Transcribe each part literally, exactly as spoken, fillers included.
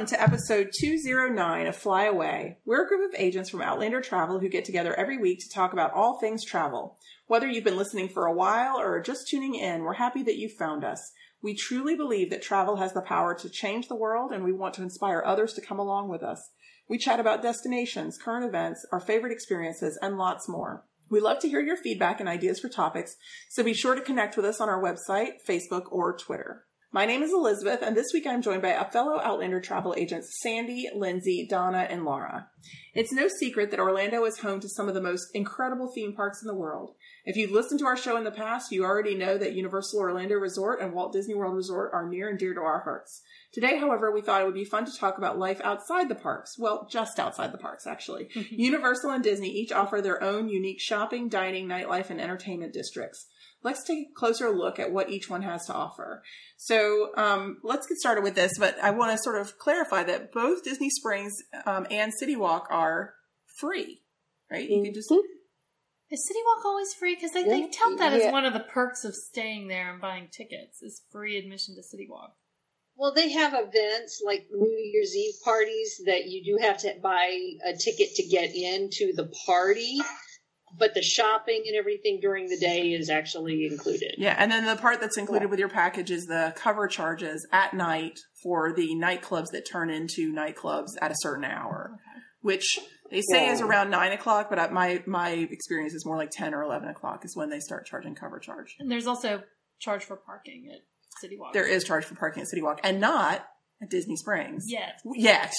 to episode two oh nine of Fly Away. We're a group of agents from Outlander Travel who get together every week to talk about all things travel. Whether you've been listening for a while or are just tuning in, we're happy that you found us. We truly believe that travel has the power to change the world, and we want to inspire others to come along with us. We chat about destinations, current events, our favorite experiences, and lots more. We love to hear your feedback and ideas for topics, so be sure to connect with us on our website, Facebook, or Twitter. My name is Elizabeth, and this week I'm joined by a fellow Outlander travel agents, Sandy, Lindsay, Donna, and Laura. It's no secret that Orlando is home to some of the most incredible theme parks in the world. If you've listened to our show in the past, you already know that Universal Orlando Resort and Walt Disney World Resort are near and dear to our hearts. Today, however, we thought it would be fun to talk about life outside the parks. Well, just outside the parks, actually. Universal and Disney each offer their own unique shopping, dining, nightlife, and entertainment districts. Let's take a closer look at what each one has to offer. So um, let's get started with this, but I want to sort of clarify that both Disney Springs um, and City Walk are free, right? You can just... Is City Walk always free? Because they, they tout that yeah. as one of the perks of staying there and buying tickets, is free admission to City Walk. Well, they have events like New Year's Eve parties that you do have to buy a ticket to get into the party. But the shopping and everything during the day is actually included. Yeah, and then the part that's included yeah. with your package is the cover charges at night for the nightclubs that turn into nightclubs at a certain hour, okay. which they say yeah. is around nine o'clock, but my my experience is more like ten or eleven o'clock is when they start charging cover charge. And there's also charge for parking at City Walk. There is charge for parking at City Walk, and not at Disney Springs. Yet. Yet.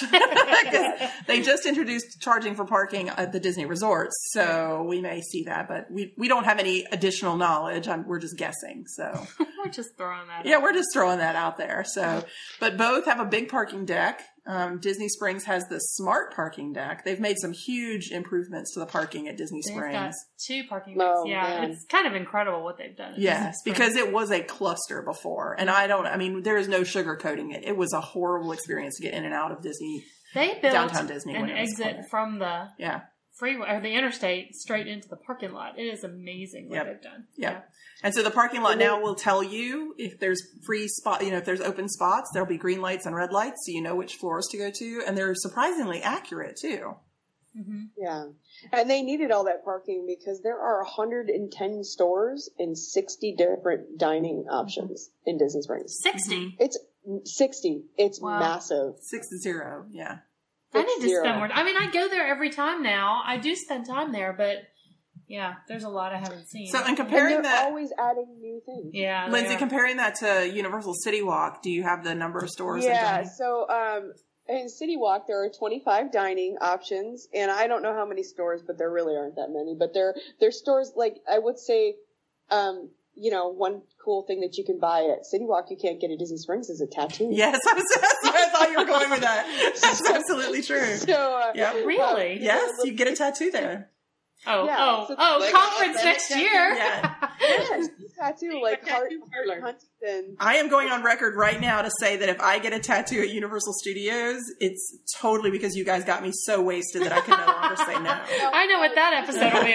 They just introduced charging for parking at the Disney resorts, so we may see that, but we, we don't have any additional knowledge. I'm, we're just guessing, so. We're just throwing that yeah, out. we're just throwing that out there, so. But both have a big parking deck. Um, Disney Springs has the smart parking deck. They've made some huge improvements to the parking at Disney they've Springs. Got two parking decks. Oh, yeah, man. It's kind of incredible what they've done. At yes, because it was a cluster before. And I don't, I mean, there is no sugarcoating it. It was a horrible experience to get in and out of Disney. They built downtown Disney an exit from the yeah. freeway or the interstate straight into the parking lot. It is amazing what yep. they've done. Yep. Yeah. And so the parking lot now will tell you if there's free spot, you know, if there's open spots, there'll be green lights and red lights, so you know which floors to go to. And they're surprisingly accurate too. Mm-hmm. Yeah. And they needed all that parking because there are one hundred ten stores and sixty different dining options in Disney Springs. sixty? It's sixty. It's wow. massive. Six zero. Yeah. I need to zero. spend more. I mean, I go there every time now. I do spend time there, but yeah, there's a lot I haven't seen. So, in comparing and they're that, always adding new things. Yeah, Lindsay, comparing that to Universal City Walk, do you have the number of stores? Yeah. So, um, in City Walk, there are twenty-five dining options, and I don't know how many stores, but there really aren't that many. But there, there's stores like I would say, um, you know, one cool thing that you can buy at City Walk you can't get at Disney Springs is a tattoo. Yes, I, was, I thought you were going with that. That's absolutely true. So, uh, yeah, really? Yes, you get a tattoo there. Oh, yeah, oh, so oh! like, Conference next year. Yeah. Yes, tattoo like Hart Huntington. I am going on record right now to say that if I get a tattoo at Universal Studios, it's totally because you guys got me so wasted that I can no longer say no. I know what that episode will be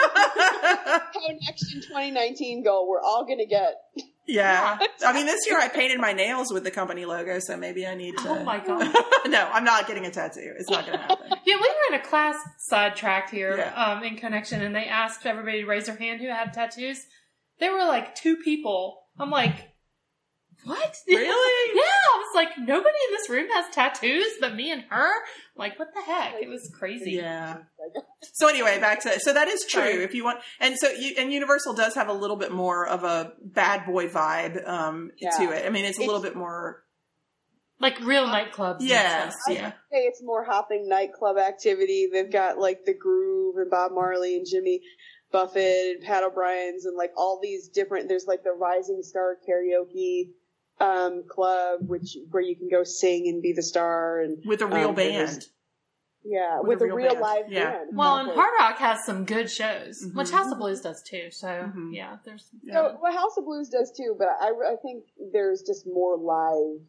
about. Our next in twenty nineteen goal, we're all going to get. Yeah. I mean, this year I painted my nails with the company logo, so maybe I need to. Oh my God. No, I'm not getting a tattoo. It's not going to happen. Yeah, we were in a class sidetracked here yeah. um, in Connection, and they asked everybody to raise their hand who had tattoos. There were like two people. I'm like, what? Really? Yeah. I was like, nobody in this room has tattoos but me and her? Like, what the heck? It was crazy. Yeah. So anyway, back to, so that is true Sorry. if you want, and so you, and Universal does have a little bit more of a bad boy vibe, um, yeah. to it. I mean, it's a it's, little bit more. Like real nightclubs. Yes. Yeah. I'd say it's more hopping nightclub activity. They've got like the Groove and Bob Marley and Jimmy Buffett and Pat O'Brien's and like all these different, there's like the Rising Star Karaoke um club which where you can go sing and be the star and with a real um, band. Yeah, with, with a, a real, real live yeah. band. Well, exactly. and Hard Rock has some good shows, mm-hmm. which House of Blues does too. So mm-hmm. yeah, there's. Yeah. So, well, House of Blues does too, but I, I think there's just more live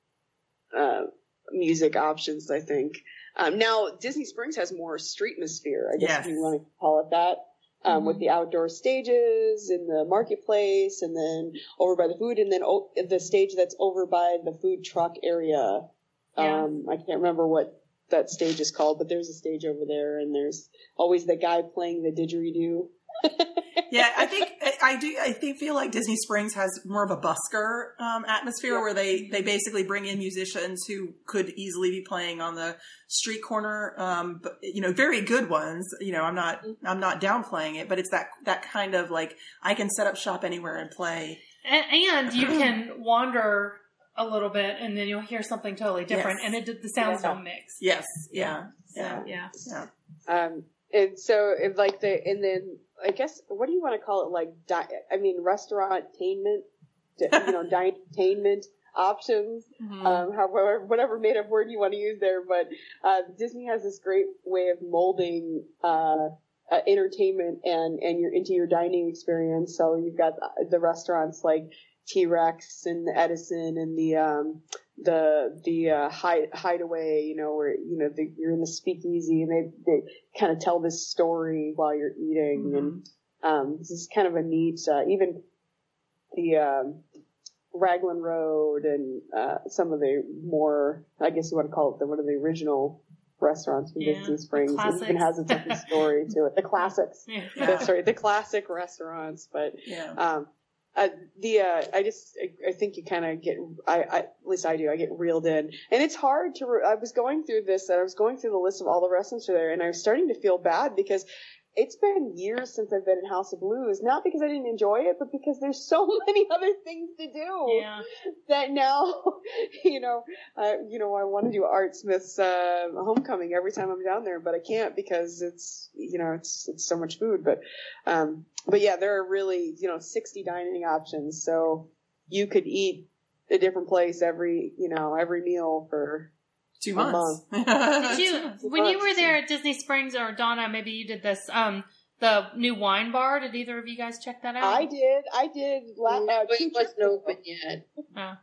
uh, music options. I think um, now Disney Springs has more streetmosphere. I guess yes. if you want to call it that. Um, mm-hmm. With the outdoor stages in the marketplace, and then over by the food, and then o- the stage that's over by the food truck area. Yeah. Um, I can't remember what that stage is called, but there's a stage over there, and there's always the guy playing the didgeridoo. Yeah, I think I do. I think feel like Disney Springs has more of a busker um, atmosphere, Yeah. where they they basically bring in musicians who could easily be playing on the street corner. Um, but you know, very good ones. You know, I'm not I'm not downplaying it, but it's that that kind of like I can set up shop anywhere and play. And, and you can wander a little bit, and then you'll hear something totally different, Yes. and it the sounds Yeah. don't mix. Yes, yeah, So, yeah, yeah. yeah. Um, and so if like the, and then I guess, what do you want to call it? Like, di- I mean, restaurant-tainment, you know, dine-tainment options, Mhm. um, however, whatever made up word you want to use there. But, uh, Disney has this great way of molding, uh, uh, entertainment and, and your, into your dining experience. So you've got the restaurants like T-Rex and the Edison and the, um, the, the, uh, hide, hideaway, you know, where, you know, the, you're in the speakeasy and they, they kind of tell this story while you're eating. Mhm. And, um, this is kind of a neat, uh, even the, um, Raglan Road and, uh, some of the more, I guess you want to call it the, one of the original restaurants from Yeah, Disney the Springs. It even classics. has its own story to it. The classics. Yeah. Yeah. That's right. The classic restaurants, but, Yeah. um, uh, the, uh, I just, I, I think you kind of get, I, I, at least I do, I get reeled in. And it's hard to, re- I was going through this, and I was going through the list of all the restaurants there, and I was starting to feel bad because it's been years since I've been in House of Blues, not because I didn't enjoy it, but because there's so many other things to do Yeah. that now, you know, uh, you know, I want to do Art Smith's, uh, homecoming every time I'm down there, but I can't because it's, you know, it's, it's so much food, but, um, but yeah, there are really, you know, sixty dining options. So you could eat a different place every, you know, every meal for Two a months. Did you, Two when you were months. there at Disney Springs, or Donna, maybe you did this, um, the new wine bar, did either of you guys check that out? I did, I did. La- No, uh, it two wasn't trips ago. open yet. Oh.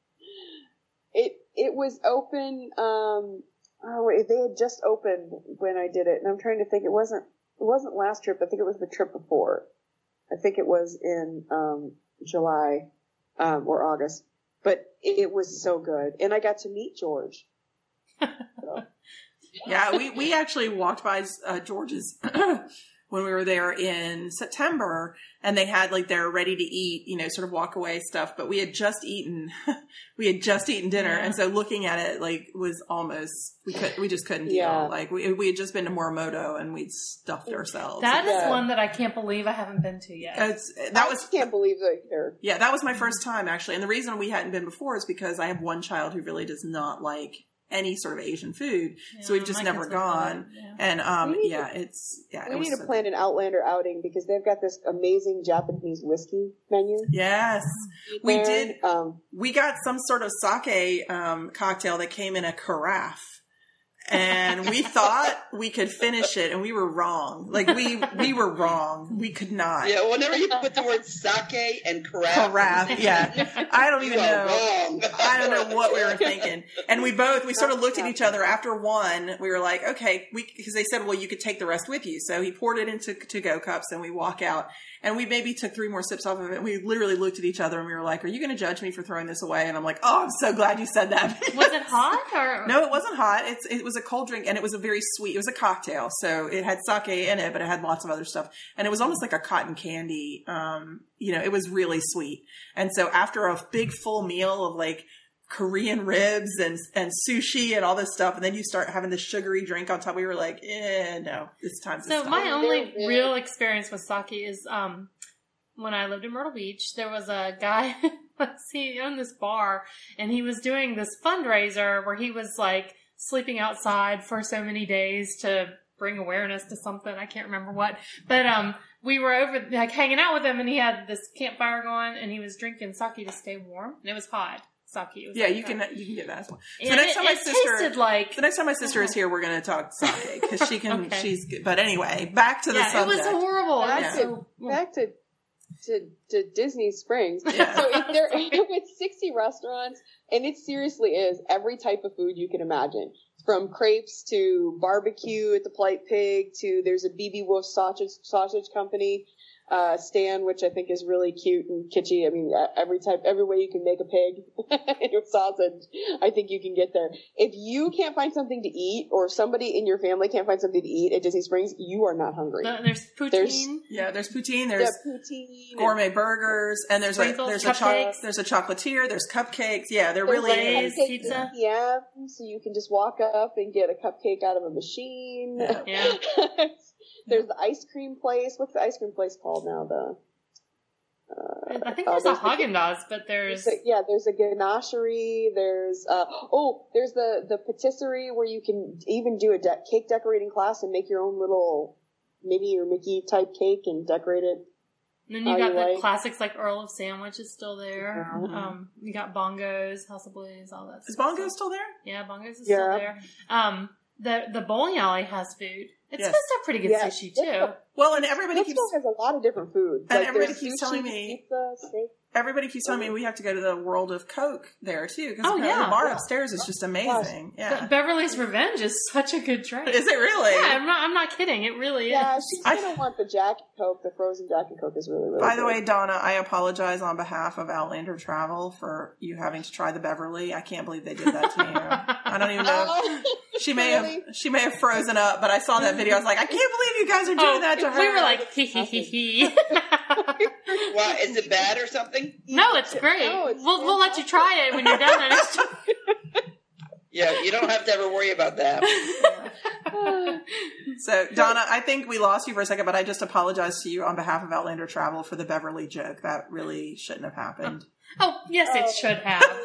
It it was open. Um, oh wait, they had just opened when I did it, and I'm trying to think. It wasn't. It wasn't last trip. I think it was the trip before. I think it was in um, July um, or August. But it, it was so good, and I got to meet George. So. Yeah, we, we actually walked by uh, George's when we were there in September, and they had like their ready to eat, you know, sort of walk away stuff. But we had just eaten, we had just eaten dinner, Yeah. and so looking at it like was almost we could we just couldn't deal. Yeah. Like we we had just been to Morimoto and we'd stuffed ourselves. That is Yeah. one that I can't believe I haven't been to yet. It's, that I was can't believe that they're. yeah, that was my first time actually, and the reason we hadn't been before is because I have one child who really does not like any sort of Asian food, so Yeah, we've just my never kids would gone. love it, yeah. And um, We need yeah, it's yeah, it We was need to so- plan an Outlander outing because they've got this amazing Japanese whiskey menu. Yes, we there. did. Um, We got some sort of sake um, cocktail that came in a carafe. And we thought we could finish it, and we were wrong. Like we we were wrong. We could not. Yeah, whenever you put the word sake and carafe, Carafe, yeah. I don't you even are know. wrong. I don't know what we were thinking. And we both, we sort of looked at each other after one. We were like, okay, we, because they said, well, you could take the rest with you. So he poured it into to-go cups and we walk out. And we maybe took three more sips off of it. And we literally looked at each other and we were like, are you going to judge me for throwing this away? And I'm like, oh, I'm so glad you said that. Was it hot or? No, it wasn't hot. It's, it was a cold drink and it was a very sweet, it was a cocktail. So it had sake in it, but it had lots of other stuff. And it was almost like a cotton candy. Um, you know, it was really sweet. And so after a big full meal of like Korean ribs and, and sushi and all this stuff, and then you start having this sugary drink on top, we were like, eh, no, it's time to So stop. my Oh, only they're big. real experience with sake is um when I lived in Myrtle Beach, there was a guy, he owned this bar, and he was doing this fundraiser where he was like sleeping outside for so many days to bring awareness to something. I can't remember what, but um we were over like hanging out with him, and he had this campfire going, and he was drinking sake to stay warm, and it was hot sake. It was Yeah, like you can, that. you can get that as well. So And next it, time my it sister, tasted like the next time my sister is here, we're going to talk sake because she can, Okay. she's good. But anyway, back to the yeah, it was subject. horrible. It was Back so- back to to, to Disney Springs. Yeah. So if there with sixty restaurants, and it seriously is every type of food you can imagine, from crepes to barbecue at the Polite Pig to there's a B B Wolf sausage sausage company. uh, stand, which I think is really cute and kitschy. I mean, every type, every way you can make a pig into sausage, I think you can get there. If you can't find something to eat, or somebody in your family can't find something to eat at Disney Springs, you are not hungry. Uh, there's poutine. There's, yeah, there's poutine. There's yeah, poutine gourmet and, burgers, and there's Sprinkles, a there's cupcakes. a cho- there's a chocolatier. There's cupcakes. Yeah, there there's really like is. Lay's, cupcake pizza. Yeah, so you can just walk up and get a cupcake out of a machine. Yeah. Yeah. There's the ice cream place. What's the ice cream place called now? The uh, I think oh, there's a the- Haagen-Dazs, but there's... there's a- yeah, there's a ganachery. There's uh oh, there's the the patisserie where you can even do a de- cake decorating class and make your own little Minnie or Mickey type cake and decorate it. And then you how got you the like. classics like Earl of Sandwich is still there. Mhm. Um, you got Bongos, House of Blues, all that Is stuff. Bongo still there? Yeah, Bongos is Yeah. still there. Um, the the bowling alley has food. It's Yes. supposed to have pretty good Yeah. sushi too. Well, and everybody keeps Blitzville has a lot of different food. And like everybody there's keeps sushi, telling me- pizza, steak. everybody keeps telling me we have to go to the World of Coke there too, because Oh, yeah. the bar Yeah. upstairs is just amazing. But Yeah, Beverly's Revenge is such a good drink. is it really? Yeah, I'm not. I'm not kidding. It really Yeah, is. she's I- gonna want the Jack and Coke. The frozen Jack and Coke is really, really By the good. way, Donna, I apologize on behalf of Outlander Travel for you having to try the Beverly. I can't believe they did that to you. I don't even know. Oh, She may really? have she may have frozen up, but I saw that video. I was like, I can't believe you guys are doing Oh, that to her. we were like, hee hee hee hee. Why, is it bad or something? No, it's great. No, it's we'll we'll let you try it when you're done. Yeah, you don't have to ever worry about that. So, Donna, I think we lost you for a second, but I just apologize to you on behalf of Outlander Travel for the Beverly joke. That really shouldn't have happened. Oh, yes, it should have.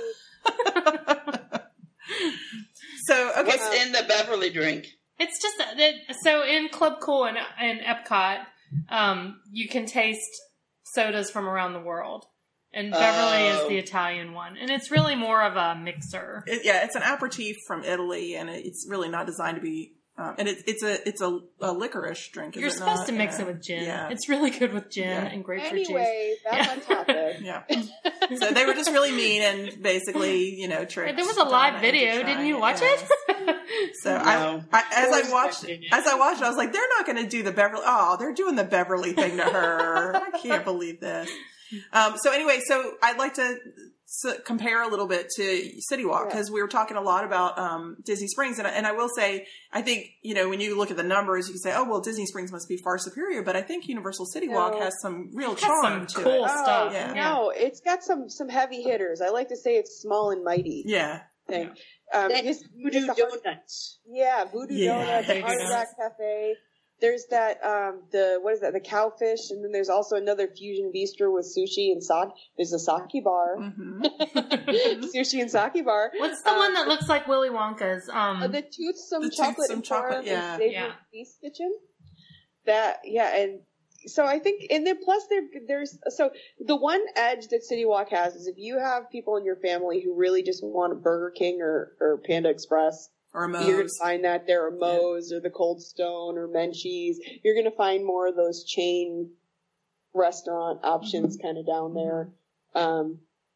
So, okay. What's in the Beverly drink? It's just that, that- so in Club Cool and in Epcot, um, you can taste sodas from around the world, and Beverly Oh. is the Italian one, and it's really more of a mixer. It, yeah, it's an aperitif from Italy, and it, it's really not designed to be. Um, and it's it's a it's a, a licorice drink. Is You're it supposed not? to mix Yeah. it with gin. Yeah. It's really good with gin Yeah. and grapefruit Anyway, that's Yeah. on topic. Yeah. So they were just really mean and basically, you know, tricked. juice. There was a live Donna into video. trying Didn't you it, watch yeah. it? So No. I, I, as I was I watched, watching it. as I watched, I was like, they're not going to do the Beverly. Oh, they're doing the Beverly thing to her. I can't believe this. Um, so anyway, so I'd like to s- compare a little bit to City Walk because we were talking a lot about um, Disney Springs, and I, and I will say, I think you know when you look at the numbers, you can say, oh well, Disney Springs must be far superior, but I think Universal City Walk No. has some real Has charm some to cool it. stuff. Oh, Yeah. no, it's got some some heavy hitters. I like to say it's small and mighty Yeah. thing. Um, That just- Voodoo just a hard- Donuts. Yeah, Voodoo Yeah, Donuts, Voodoo Hard Donuts. Rock Cafe. There's that, um, the, what is that, the Cowfish, and then there's also another fusion bistro with sushi and sake. There's a sake bar. hmm Sushi and sake bar. What's the Um, one that looks like Willy Wonka's? Um, Uh, the Toothsome The Chocolate Toothsome and Chocolate, Farm yeah. and Savory Yeah. Feast Kitchen. That, yeah, and so I think, and then plus there, there's, so the one edge that City Walk has is if you have people in your family who really just want a Burger King or, or Panda Express, Or a you're going Moe's. to find that there are Moe's or the Cold Stone or Menchie's. You're going to find more of those chain restaurant options kind of down there. Um,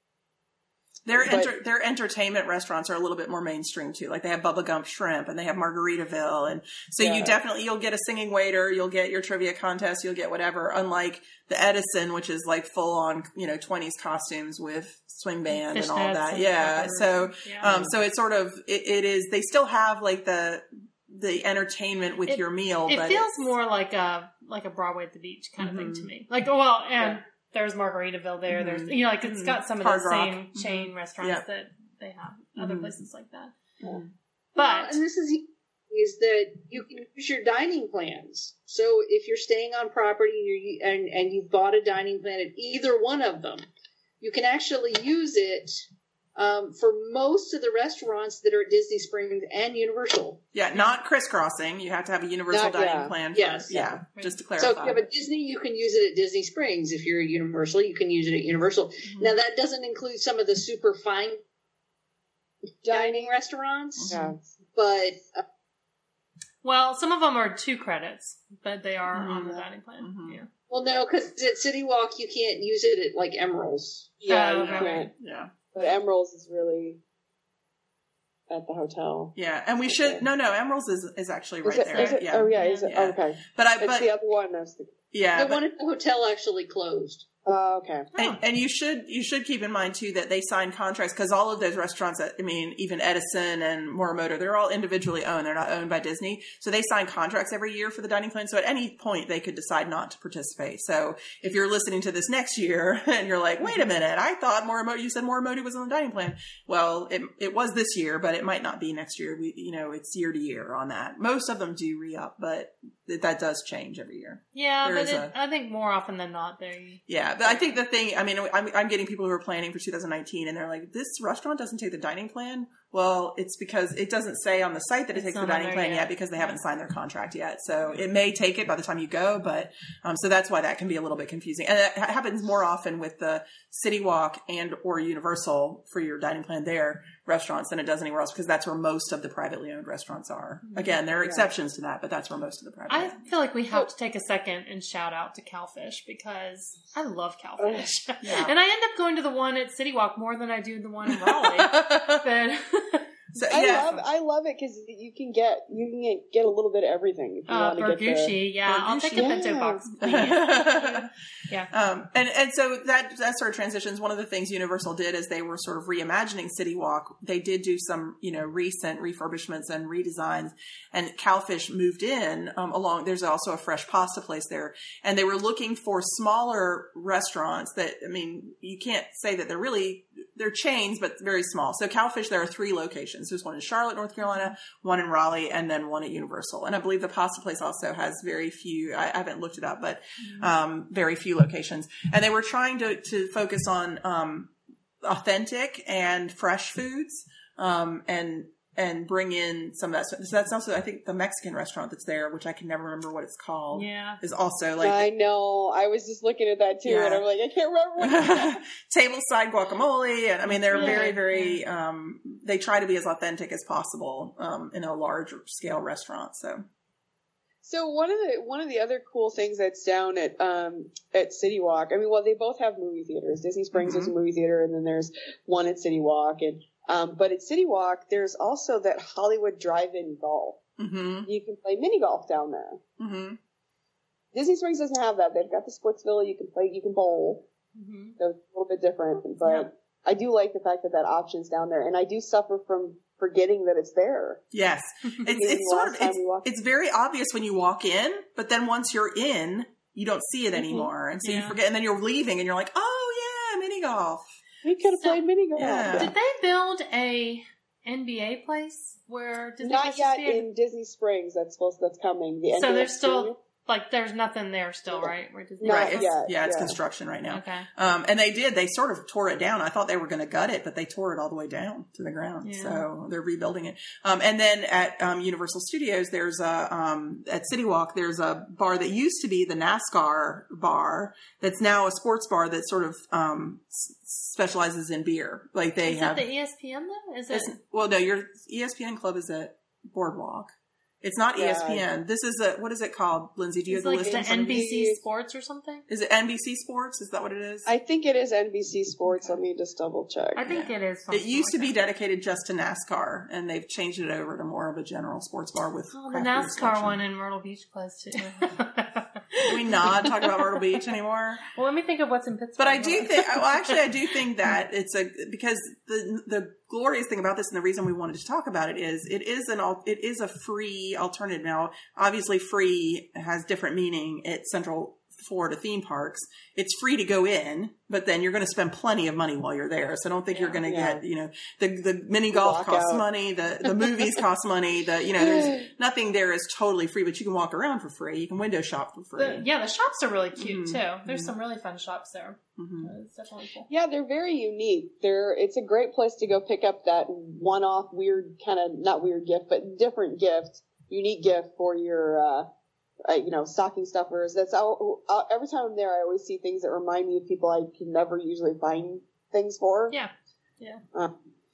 Their But- enter, their entertainment restaurants are a little bit more mainstream too. Like they have Bubba Gump Shrimp and they have Margaritaville, and so Yeah. you definitely you'll get a singing waiter, you'll get your trivia contest, you'll get whatever. Unlike the Edison, which is like full on you know twenties costumes with swing band and all fishnets that. and Yeah, whatever. so yeah. um, so it's sort of it, it is. They still have like the the entertainment with It- your meal. it but feels it's- more like a like a Broadway at the beach kind of thing to Mhm. me. Like, well, and Yeah. there's Margaritaville there. There's Mhm. you know, like it's Mhm. got some of Hard the Rock. same Mhm. chain restaurants Yeah. that they have other Mhm. places like that. Yeah. But Well, and this is is that you can use your dining plans. So if you're staying on property and you're and and you've bought a dining plan at either one of them, you can actually use it um, for most of the restaurants that are at Disney Springs and Universal. yeah, not crisscrossing. You have to have a universal Not- dining yeah. plan. For, Yes. yeah, Right. just to So clarify. if you have a Disney, you can use it at Disney Springs. If you're a Universal, you can use it at Universal. Mhm. Now that doesn't include some of the super fine dining restaurants, yeah. but uh, well, some of them are two credits, but they are on the Mhm. dining plan. Mhm. Yeah. well, no, because at City Walk you can't use it at like Emerald's. Yeah, Oh, you okay. can't. yeah. But Emerald's is really, at the hotel. Yeah, and we should. No, no, Emerald's is is actually Is right it, there. is it, yeah. Oh, yeah, is it? Yeah. Oh, okay. But I, It's but the other one. I was thinking. yeah, The but, one at the hotel actually closed. Oh, okay. and, and you should you should keep in mind too that they sign contracts because all of those restaurants, that, I mean, even Edison and Morimoto, they're all individually owned. They're not owned by Disney, so they sign contracts every year for the dining plan. So at any point, they could decide not to participate. So if you're listening to this next year and you're like, wait a minute, I thought Morimoto, you said Morimoto was on the dining plan. Well, it it was this year, but it might not be next year. We, you know, it's year to year on that. Most of them do re-up, but that does change every year. Yeah, There but is it, a- I think more often than not, they. Yeah, but I think the thing, I mean, I'm, I'm getting people who are planning for two thousand nineteen and they're like, this restaurant doesn't take the dining plan. Well, it's because it doesn't say on the site that it It's takes the not on dining there plan yet. yet because they haven't signed their contract yet. So it may take it by the time you go, but um, so that's why that can be a little bit confusing. And it ha- happens more often with the City Walk and or Universal for your dining plan there restaurants than it does anywhere else because that's where most of the privately owned restaurants are. Again, there are Yeah. exceptions to that, but that's where most of the private. I feel like we have to take a second and shout out to Cowfish because I love Cowfish. Yeah. And I end up going to the one at City Walk more than I do the one in Raleigh. but So, I yeah. love I love it because you can get you can get, get a little bit of everything if you uh, want to get the, Bergucci, yeah. I'll take a Bergucci, bento yeah. box, please. Yeah. Um, and, and so that, that sort of transitions. One of the things Universal did is they were sort of reimagining City Walk. They did do some, you know, recent refurbishments and redesigns, and Cowfish moved in, um, along. There's also a fresh pasta place there, and they were looking for smaller restaurants that, I mean, you can't say that they're really, they're chains, but very small. So Cowfish, there are three locations. There's one in Charlotte, North Carolina, one in Raleigh, and then one at Universal. And I believe the pasta place also has very few, I, I haven't looked it up, but, um, very few locations. And they were trying to, to focus on, um, authentic and fresh foods, um, and, and bring in some of that stuff. So that's also, I think, the Mexican restaurant that's there, which I can never remember what it's called, Yeah. is also like, I know. I was just looking at that too, Yeah. and I'm like, I can't remember what it's called. tableside guacamole. And I mean, they're Yeah, very, very, um, they try to be as authentic as possible, um, in a large scale restaurant. So, So one of the one of the other cool things that's down at um at City Walk, I mean, well, they both have movie theaters. Disney Springs Mhm. is a movie theater, and then there's one at City Walk, and um, but at City Walk, there's also that Hollywood Drive-In Golf. mm-hmm, You can play mini golf down there. mm-hmm. Disney Springs doesn't have that. They've got the Splitsville. You can play. You can bowl. Mm-hmm. So it's a little bit different, but Yeah. I do like the fact that that option's down there, and I do suffer from forgetting that it's there. Yes. It's, Maybe it's the sort last of, time it's, we walked- it's very obvious when you walk in, but then once you're in, you don't see it anymore. And so you Yeah. forget, and then you're leaving and you're like, oh yeah, mini golf. We could have So- played mini golf. Yeah. Did they build a N B A place where Disney Not Plus yet is being- in Disney Springs. That's supposed. That's coming. The So N B A there's still Stadium. like there's nothing there still, Yeah. right? Where Disney Not right. It's, yet, yeah, it's yeah. construction right now. Okay. Um, and they did, they sort of tore it down. I thought they were going to gut it, but they tore it all the way down to the ground. Yeah. So they're rebuilding it. Um, and then at, um, Universal Studios, there's a, um, at City Walk, there's a bar that used to be the NASCAR bar that's now a sports bar that sort of, um, s- specializes in beer. Like they Is have, it the E S P N though? Is it? it's- well, no, your E S P N Club is at Boardwalk. It's not E S P N. This is a, what is it called, Lindsay? Do you It's have the like list the in front of you? N B C Sports or something? Is it N B C Sports? Is that what it is? I think it is N B C Sports. Let me just double check. I think it is. It something used to like be that. dedicated just to NASCAR, and they've changed it over to more of a general sports bar with Oh, the craft beer NASCAR selection. one in Myrtle Beach closed too. Can we not talk about Myrtle Beach anymore? Well, let me think of what's in Pittsburgh. But I do think, well, actually, I do think that it's a because the the glorious thing about this, and the reason we wanted to talk about it is it is an al- it is a free alternative. Now, obviously, free has different meaning at Central Florida theme parks. It's free to go in, but then you're going to spend plenty of money while you're there. So I don't think you're Yeah. going to Yeah. get, you know, the the mini golf Walk costs out. money, the the movies cost money, the you know, there's nothing there is totally free, but you can walk around for free. You can window shop for free. The, yeah, the shops are really cute Mhm. too. There's Mhm. some really fun shops there. Mhm. Uh, It's definitely cool. Yeah, they're very unique. They're it's a great place to go pick up that one-off weird kind of not weird gift, but different gift, unique gift for your uh, uh you know stocking stuffers. That's all. Uh, every time I'm there, I always see things that remind me of people I can never usually find things for. Yeah, yeah. Uh,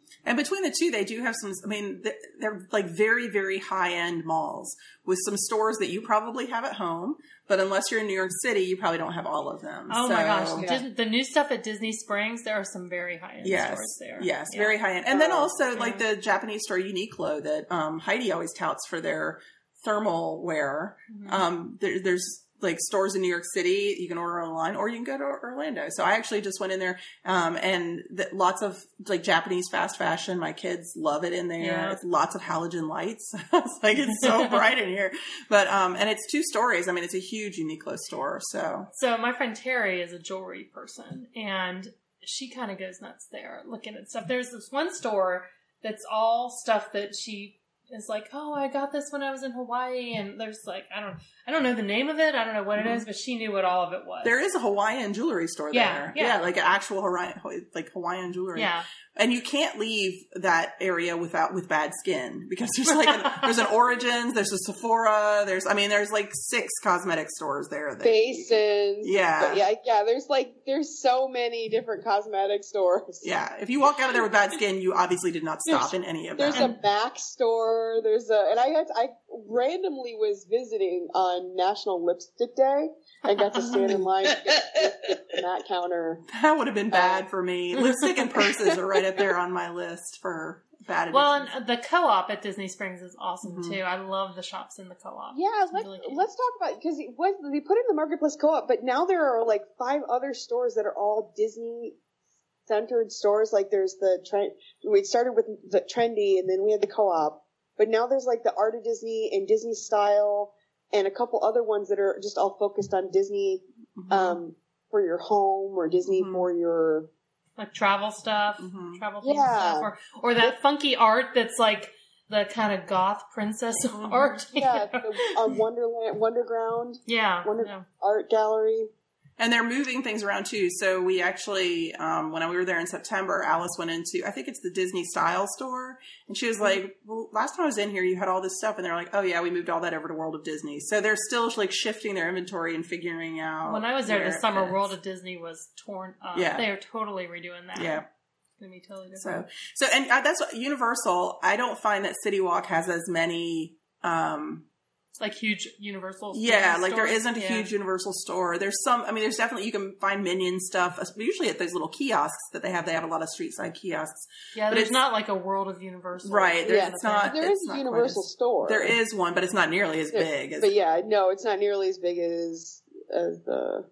And between the two, they do have some, I mean, they're like very, very high-end malls with some stores that you probably have at home. But unless you're in New York City, you probably don't have all of them. Oh so, my gosh. Yeah. Dis- the new stuff at Disney Springs, there are some very high-end yes, stores there. Yes, yeah. very high-end. And then Oh, also like yeah. the Japanese store Uniqlo that um, Heidi always touts for their thermal wear. Mm-hmm. Um, there, there's like stores in New York City you can order online, or you can go to Orlando. So I actually just went in there, um, and the, lots of like Japanese fast fashion. My kids love it in there. Yeah. It's lots of halogen lights. It's like it's so bright in here. But um, and it's two stories. I mean, it's a huge Uniqlo store. So So my friend Terry is a jewelry person, and she kind of goes nuts there looking at stuff. There's this one store that's all stuff that she is like, oh, I got this when I was in Hawaii, and there's like, I don't, I don't know the name of it, I don't know what it is, but she knew what all of it was. there is a Hawaiian jewelry store Yeah, there. yeah. like an actual Hawaiian, like Hawaiian jewelry. Yeah, And you can't leave that area without with bad skin, because there's like an, there's an Origins, there's a Sephora, there's I mean there's like six cosmetic stores there. That, Basins. Yeah. But yeah, yeah, there's like, there's so many different cosmetic stores. yeah, if you walk out of there with bad skin, you obviously did not stop in any of There's them. a Mac store. There's a, and I had, I randomly was visiting on National Lipstick Day and got to stand in line to get lipstick from that counter. That would have been bad Uh, for me. Lipstick and purses are right up there on my list for bad. well, addictions. and the co-op at Disney Springs is awesome Mhm. too. I love the shops in the co-op. Yeah, It's let's really cute. let's talk about, because it was they put in the Marketplace Co-op, but now there are like five other stores that are all Disney centered stores. Like there's the trend. We started with the Trendy, and then we had the Co-op, but now there's like the Art of Disney and Disney Style, and a couple other ones that are just all focused on Disney Mhm. um, for your home, or Disney Mhm. for your. Like travel stuff, Mhm. travel themed Yeah. stuff, or or that funky art that's like the kind of goth princess Mhm. art. you Yeah, know? the uh, Wonderland, Wonderground yeah, Wonder- yeah. Art Gallery. And they're moving things around too. So we actually, um, when we were there in September, Alice went into, I think it's the Disney Style store. And she was like, well, last time I was in here, you had all this stuff. And they're like, oh yeah, we moved all that over to World of Disney. So they're still like shifting their inventory and figuring out. When I was there where this it summer, fits. World of Disney was torn up. Yeah. They are totally redoing that. Yeah. It's going to be totally So, different. so, and uh, that's what Universal, I don't find that City Walk has as many, um, Like huge Universal yeah, stores. like there isn't a Yeah. huge Universal store. There's some, I mean, there's definitely, you can find Minion stuff, usually at those little kiosks that they have. They have a lot of street side kiosks. Yeah, but there's it's- not like a World of Universal. Right, there's- Yeah, it's not, There it's is not a quite Universal as- store. There is one, but it's not nearly as Yeah, big as, But yeah, no, it's not nearly as big as as the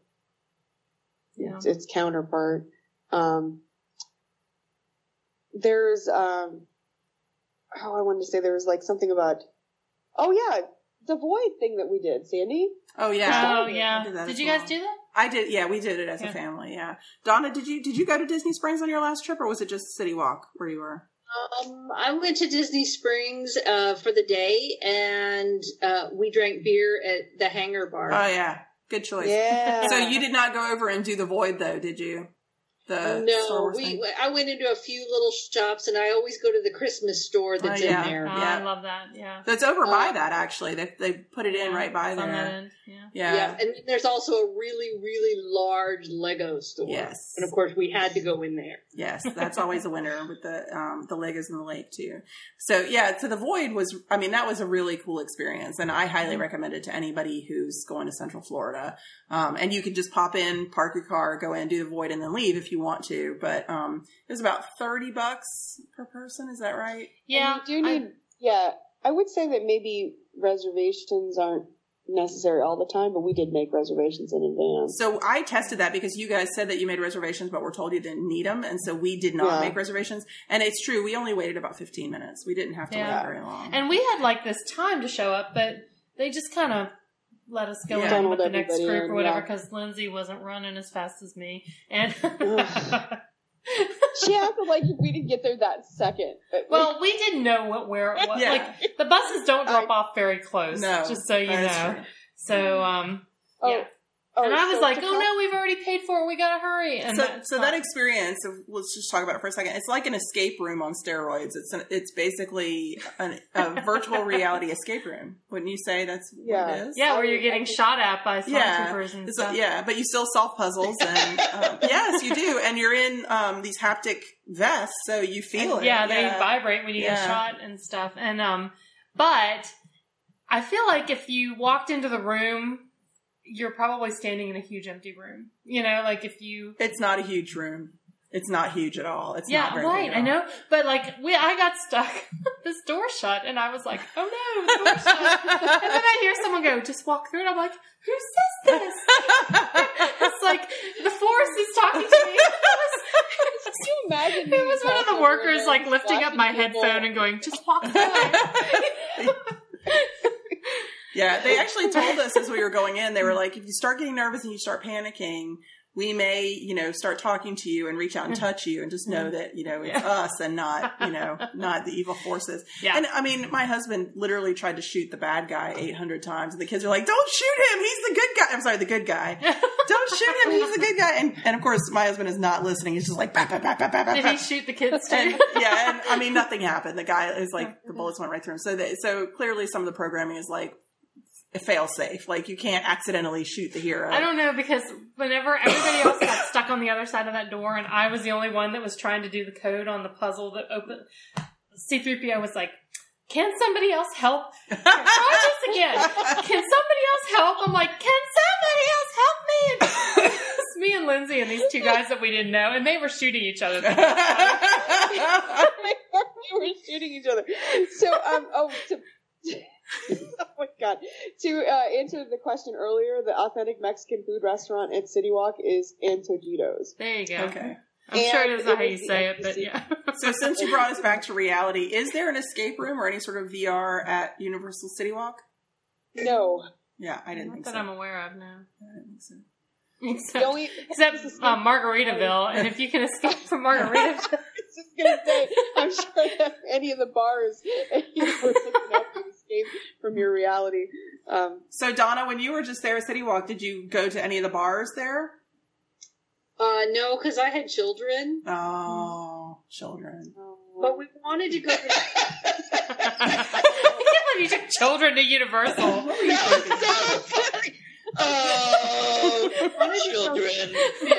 Yeah. its, its counterpart. Um, there's um, oh, I wanted to say there was like something about, oh yeah, the Void thing that we did, Sandy. oh yeah. Oh, I yeah. did that Did as you well. guys do that? I did, yeah, we did it as Yeah. a family, yeah. Donna, did you, did you go to Disney Springs on your last trip, or was it just City Walk where you were? Um, I went to Disney Springs uh, for the day, and uh, we drank beer at the Hangar Bar. Oh yeah, good choice. Yeah. So you did not go over and do the Void though, did you? The Star no, Wars we. thing? I went into a few little shops, and I always go to the Christmas store that's Oh, yeah. in there. Oh, Yeah. I love that. Yeah. That's over by Uh, that actually. They they put it in Yeah, right by it's on that there. end. Yeah. Yeah. Yeah, and then there's also a really, really large Lego store. Yes. And of course, we had to go in there. Yes, that's always a winner with the um, the Legos in the lake too. So yeah, so the Void was, I mean, that was a really cool experience, and I highly recommend it to anybody who's going to Central Florida. Um, and you can just pop in, park your car, go in, do the Void, and then leave if you want to. But um, it was about thirty bucks per person. Is that right? Yeah. And you do need, yeah, I would say that maybe reservations aren't necessary all the time, but we did make reservations in advance. So I tested that because you guys said that you made reservations, but were told you didn't need them, and so we did not Yeah. make reservations. And it's true, we only waited about fifteen minutes. We didn't have to Yeah. wait very long. And we had like this time to show up, but they just kind of let us go Yeah. in Funneled with the next everybody group in, or whatever yeah. because Lindsay wasn't running as fast as me. And She acted like we didn't get there that second. But well, we didn't know what where it was. Yeah. Like the buses don't drop I- off very close. No, just so you that is know. true. So um, oh, yeah. Oh, and I was so like, to oh come- no, we've already paid for it. We gotta hurry. And So, that, so that experience, of, let's just talk about it for a second. It's like an escape room on steroids. It's an, it's basically an, a virtual reality escape room. Wouldn't you say that's Yeah. what it is? yeah, where you're I- getting I think- shot at by Yeah. stormtroopers and It's- stuff. yeah, but you still solve puzzles, and um, yes, you do. And you're in um, these haptic vests, so you feel it. Yeah, they vibrate when you Yeah. get shot and stuff. And um, but I feel like if you walked into the room, you're probably standing in a huge empty room. You know, like if you. It's not a huge room. It's not huge at all. It's Yeah, not very right. big at I all. know, but like we, I got stuck. This door shut, and I was like, "Oh no, the door shut!" And then I hear someone go, "Just walk through it." I'm like, "Who says this?" It's like the force is talking to me. Can you imagine? It being was one of the talking workers over like there, lifting up watching my people- headphone and going, "Just walk through it." Yeah, they actually told us as we were going in, they were like, if you start getting nervous and you start panicking, we may, you know, start talking to you and reach out and touch you, and just know that, you know, it's Yeah. us and not, you know, not the evil forces. Yeah. And I mean, my husband literally tried to shoot the bad guy eight hundred times, and the kids are like, don't shoot him, he's the good guy. I'm sorry, the good guy. Don't shoot him, he's the good guy. And, and of course, my husband is not listening. He's just like, bah, bah, bah, bah, bah, bah, Did bah. he shoot the kids too? And, yeah, and I mean, nothing happened. The guy is like, the bullets went right through him. So, they, so clearly, some of the programming is like fail safe. Like, you can't accidentally shoot the hero. I don't know, because whenever everybody else got stuck on the other side of that door, and I was the only one that was trying to do the code on the puzzle that opened, C three P O was like, "Can somebody else help? Try this again. Can somebody else help?" I'm like, "Can somebody else help me?" And it's me and Lindsay and these two guys that we didn't know, and they were shooting each other. We were shooting each other. So, um, oh, to, oh my god. To uh, answer the question earlier, the authentic Mexican food restaurant at City Walk is Antojitos. There you go. Okay. I'm sure And it is not how it you was say it, the but yeah. So since you brought us back to reality, is there an escape room or any sort of V R at Universal City Walk? No. Yeah, I didn't Not think that so. I'm aware of now. I didn't think so. The Except, only, except um, Margaritaville, and if you can escape from Margaritaville. I was just gonna say, I'm sure that any of the bars at Universal can help you escape from your reality. Um, So Donna, when you were just there at City Walk, did you go to any of the bars there? Uh, no, because I had children, Oh, children. but we wanted to go to You took children to Universal. Oh, wanted to go children.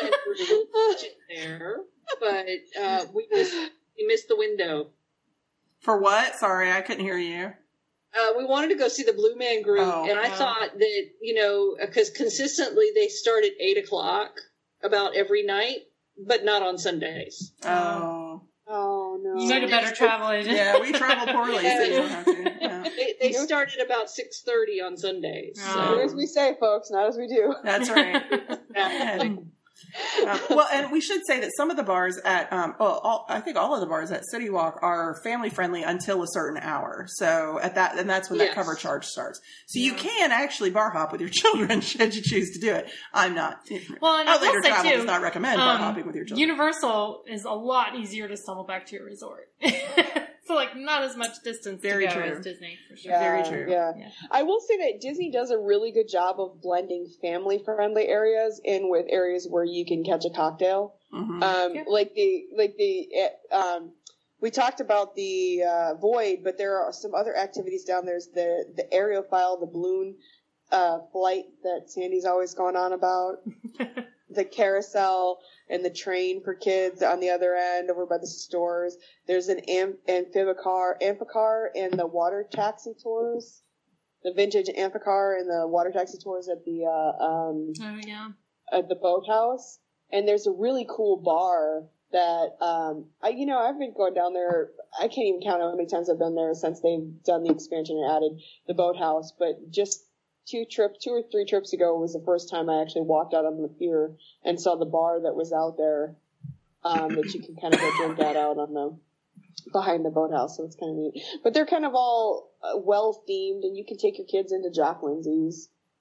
to there, but uh, we missed, we missed the window. For what? Sorry, I couldn't hear you. Uh, we wanted to go see the Blue Man Group, Oh, and I wow. thought that, you know, because consistently they start at eight o'clock about every night, but not on Sundays. Oh. oh no. You need a better travel agent. Yeah, we travel poorly, so you don't have to. Yeah. They, they start at about six thirty on Sundays. Oh. Not So. as we say, folks, not as we do. That's right. And, uh, well, and we should say that some of the bars at, um, well, all, I think all of the bars at City Walk are family friendly until a certain hour. So at that, and that's when that Yes. cover charge starts. So you can actually bar hop with your children should you choose to do it. I'm not. Well, and I Outlander will say, Travel too, does not recommend bar Um, hopping with your children. Universal is a lot easier to stumble back to your resort. So, like, not as much distance Very to go true. as Disney, for sure. Yeah, Very true. Yeah. Yeah. I will say that Disney does a really good job of blending family-friendly areas in with areas where you can catch a cocktail. Mhm. Um, Yeah. Like the like the uh, um, we talked about the uh, Void, but there are some other activities down. There's the the aerophile, the balloon uh, flight that Sandy's always going on about. The carousel and the train for kids on the other end over by the stores. There's an am- amphicar, amphicar and the water taxi tours. The vintage amphicar and the water taxi tours at the uh, um, Oh, yeah. at the boathouse. And there's a really cool bar that um, I, you know, I've been going down there. I can't even count how many times I've been there since they've done the expansion and added the boathouse. But just two trips, two or three trips ago was the first time I actually walked out on the pier and saw the bar that was out there um, that you can kind of go drink that out on the behind the boathouse. So it's kind of neat. But they're kind of all uh, well themed, and you can take your kids into Jack Lindsay's.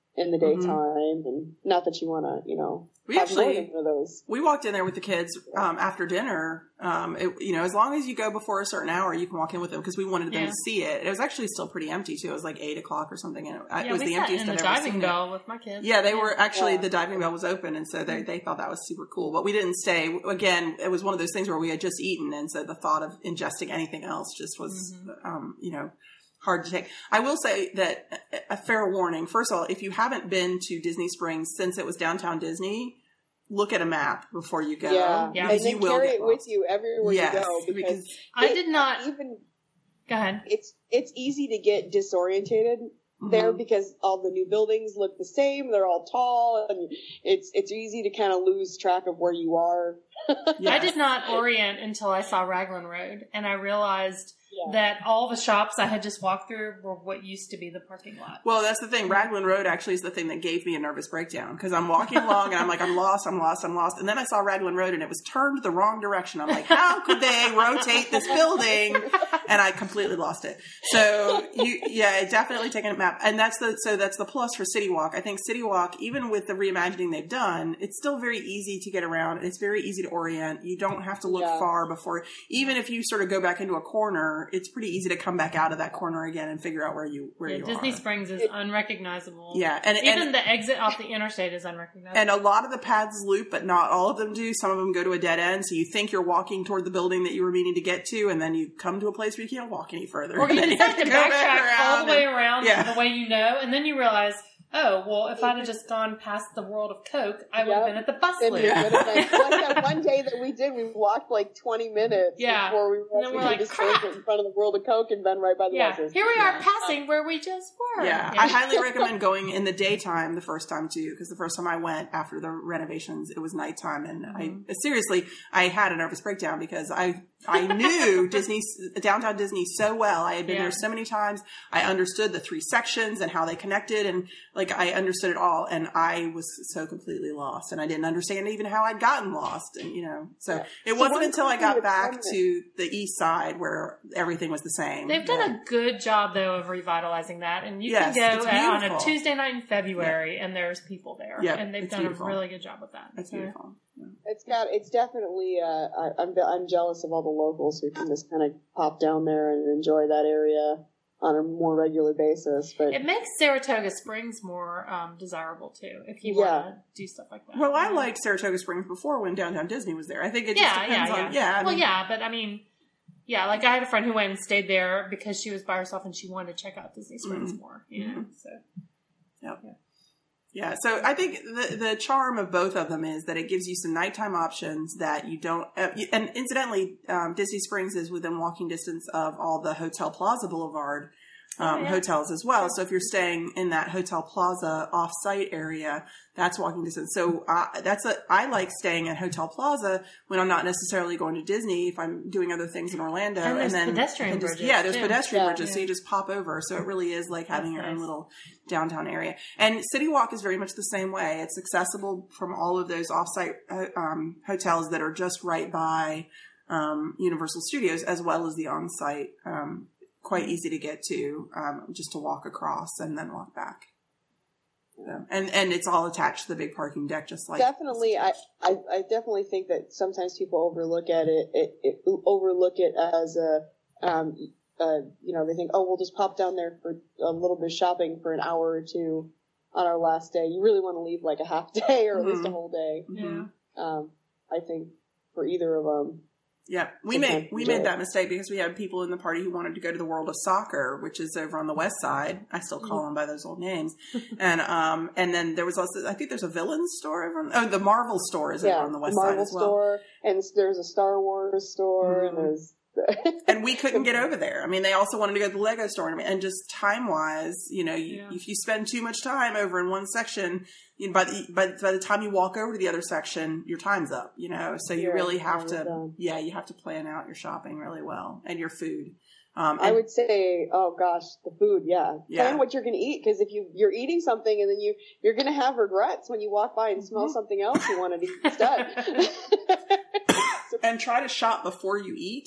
in the Mm-hmm. daytime, and not that you want to, you know, We have actually- more than one of those. We walked in there with the kids um, after dinner. Um, it, you know, as long as you go before a certain hour, you can walk in with them because we wanted them Yeah. to see it. It was actually still pretty empty too. It was like eight o'clock or something, and it, Yeah, it was we the sat emptiest in the I've ever diving seen it. bell with my kids. Yeah, they were actually, Yeah. the diving bell was open, and so they, they thought that was super cool. But we didn't stay. Again, it was one of those things where we had just eaten, and so the thought of ingesting anything else just was, Mm-hmm. um, you know, hard to take. I will say that a fair warning. First of all, if you haven't been to Disney Springs since it was downtown Disney, look at a map before you go. Yeah, Yeah. and because then you will carry get it with lost. you everywhere Yes, you go, because, because I it- did not. even Go ahead. it's it's easy to get disorientated there Mhm. because all the new buildings look the same. They're all tall, and it's it's easy to kind of lose track of where you are. I Yes. did not orient until I saw Raglan Road, and I realized Yeah. that all the shops I had just walked through were what used to be the parking lot. Well, that's the thing. Raglan Road actually is the thing that gave me a nervous breakdown because I'm walking along and I'm like, I'm lost, I'm lost, I'm lost. And then I saw Raglan Road and it was turned the wrong direction. I'm like, how could they rotate this building? And I completely lost it. So you, yeah, definitely taking a map. And that's the, so that's the plus for City Walk. I think City Walk, even with the reimagining they've done, it's still very easy to get around. And it's very easy to orient. You don't have to look Yeah. far before, even if you sort of go back into a corner, it's pretty easy to come back out of that corner again and figure out where you, where Yeah, you Disney are. Springs is It- unrecognizable. Yeah, and Even and, the exit off the interstate is unrecognizable. and a lot of the paths loop, but not all of them do. Some of them go to a dead end, so you think you're walking toward the building that you were meaning to get to, and then you come to a place where you can't walk any further. or you And then decide to go back backtrack all around the way and- around Yeah. the way you know, and then you realize, oh, well, if I'd have just gone past the World of Coke, I would have Yep. been at the bus And loop. we would have been, like that one day that we did, we walked like twenty minutes Yeah. before we And then actually we're did like, this crap. in front of the World of Coke and been right by the Yeah, buses. here we are Yeah. passing where we just were. Yeah, I highly recommend going in the daytime the first time too, because the first time I went after the renovations, it was nighttime, and Mhm. I seriously I had a nervous breakdown because I I knew Disney downtown Disney so well. I had been Yeah. there so many times. I understood the three sections and how they connected, and like I understood it all, and I was so completely lost, and I didn't understand even how I'd gotten lost, and you know, so Yeah. it So wasn't one until I thing got with back London- to the east side where everything was the same. They've done that- a good job, though, of revitalizing that. And you Yes, can it's go uh, on a beautiful. Tuesday night in February, and there's people there. Yeah, and they've it's done beautiful. a really good job with that. That's So- beautiful. It's got, it's definitely, uh, I, I'm, I'm jealous of all the locals who can just kind of pop down there and enjoy that area on a more regular basis. But It makes Saratoga Springs more um, desirable, too, if you Yeah. want to do stuff like that. Well, I Um, liked Saratoga Springs before when Downtown Disney was there. I think it just Yeah, depends yeah, on, yeah. yeah. I well, mean, yeah, but I mean, yeah, like I had a friend who went and stayed there because she was by herself and she wanted to check out Disney Springs Mhm. more, you know, so. Yeah, so I think the the charm of both of them is that it gives you some nighttime options that you don't. Uh, you, and incidentally, um, Disney Springs is within walking distance of all the Hotel Plaza Boulevard um, Oh, yeah. hotels as well. So if you're staying in that Hotel Plaza off-site area, that's walking distance. So uh, that's a I like staying at Hotel Plaza when I'm not necessarily going to Disney. If I'm doing other things in Orlando, And there's then pedestrian and just- bridges, yeah, there's too. pedestrian Yeah. bridges, so you just pop over. So it really is like having That's your own nice. little downtown area. And City Walk is very much the same way. It's accessible from all of those off-site uh, um, hotels that are just right by um, Universal Studios, as well as the on-site. Um, quite easy to get to, um, just to walk across and then walk back. So, and and it's all attached to the big parking deck, just like definitely, I, I, I definitely think that sometimes people overlook at it, it, it overlook it as a, um, uh, you know, they think, oh, we'll just pop down there for a little bit of shopping for an hour or two on our last day. You really want to leave like a half day or at least a Mhm. whole day. Mhm. Yeah. Um, I think for either of them. Yeah, we Sometimes made we enjoy made it. that mistake because we had people in the party who wanted to go to the World of Soccer, which is over on the west side. I still call them by those old names. And um and then there was also I think there's a Villains store over on oh the Marvel store is Yeah, over on the west Marvel side as well. store, and there's a Star Wars store, Mhm. and there's And we couldn't get over there. I mean, they also wanted to go to the Lego store, and- and just time wise, you know, you, Yeah. if you spend too much time over in one section, you know, by the by, by the time you walk over to the other section, your time's up. You know, so you Yeah, really have time is to, done. yeah, you have to plan out your shopping really well and your food. Um, I and- would say, oh gosh, the food, yeah. Yeah. Plan what you're going to eat, because if you you're eating something and then you you're going to have regrets when you walk by and smell Mhm. something else you wanted to eat instead. and try to shop before you eat.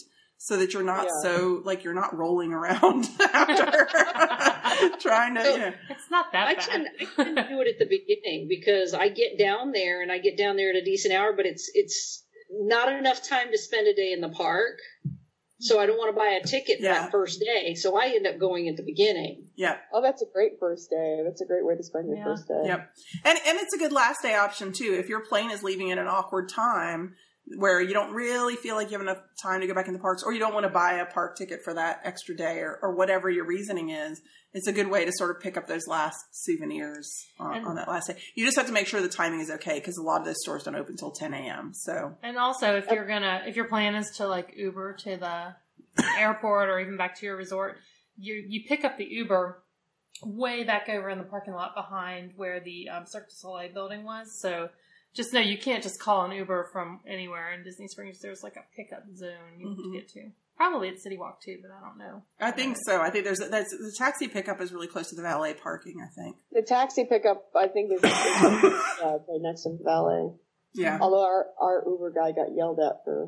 so that you're not Yeah. so, like, you're not rolling around after trying to, you know. It's not that I bad. tend, I tend to do it at the beginning because I get down there and I get down there at a decent hour, but it's it's not enough time to spend a day in the park. So I don't want to buy a ticket Yeah. that first day. So I end up going at the beginning. Yeah. Oh, that's a great first day. That's a great way to spend your Yeah. first day. Yep. And and it's a good last day option too. If your plane is leaving at an awkward time where you don't really feel like you have enough time to go back in the parks, or you don't want to buy a park ticket for that extra day, or, or whatever your reasoning is, it's a good way to sort of pick up those last souvenirs on, And- on that last day. You just have to make sure the timing is okay, because a lot of those stores don't open until ten a.m. So And also, if you're gonna, if your plan is to like Uber to the airport or even back to your resort, you you pick up the Uber way back over in the parking lot behind where the um, Cirque du Soleil building was. So just know you can't just call an Uber from anywhere in Disney Springs. There's like a pickup zone you have Mhm. to get to. Probably at City Walk too, but I don't know. I think so. I think there's that's the taxi pickup is really close to the valet parking, I think. The taxi pickup, I think, is, is uh, right next to the valet. Yeah. Although our, our Uber guy got yelled at for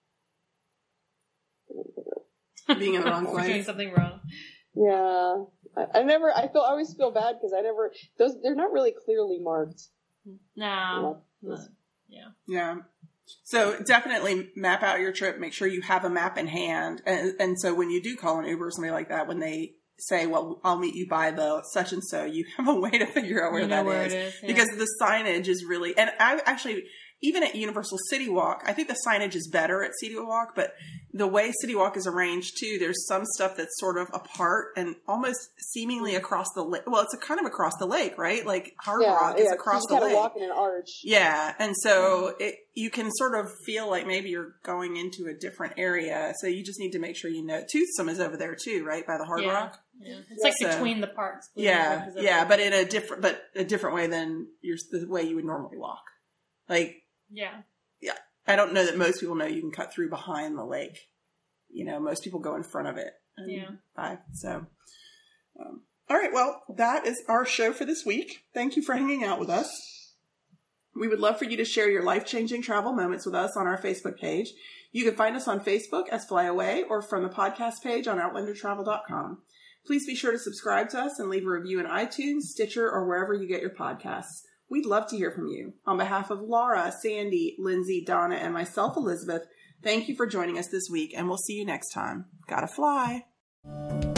Being in the wrong For doing place. something wrong. yeah. I, I never. I feel. I always feel bad because I never. Those they're not really clearly marked. No. Yeah. no. Yeah. Yeah. So definitely map out your trip. Make sure you have a map in hand. And, and so when you do call an Uber or somebody like that, when they say, well, I'll meet you by the such and so, you have a way to figure out where You know that where is. it is, yeah. Because the signage is really, and I actually, even at Universal City Walk, I think the signage is better at City Walk, but the way City Walk is arranged too, there's some stuff that's sort of apart and almost seemingly across the lake. Well, it's a kind of across the lake, right? Like Hard yeah, Rock yeah. is across you the kind lake. of walk in an arch. Yeah, and so it, you can sort of feel like maybe you're going into a different area. So you just need to make sure you know. Toothsome is over there too, right, by the Hard Yeah. Rock. Yeah. It's like So- between the parks. Yeah, Because of yeah, the- but in a different, but a different way than your the way you would normally walk. Like, yeah. I don't know that most people know you can cut through behind the lake. You know, most people go in front of it. And Yeah. By, so, um, all right. Well, that is our show for this week. Thank you for hanging out with us. We would love for you to share your life-changing travel moments with us on our Facebook page. You can find us on Facebook as Fly Away or from the podcast page on outlander travel dot com. Please be sure to subscribe to us and leave a review in iTunes, Stitcher, or wherever you get your podcasts. We'd love to hear from you. On behalf of Laura, Sandy, Lindsay, Donna, and myself, Elizabeth, thank you for joining us this week, and we'll see you next time. Gotta fly.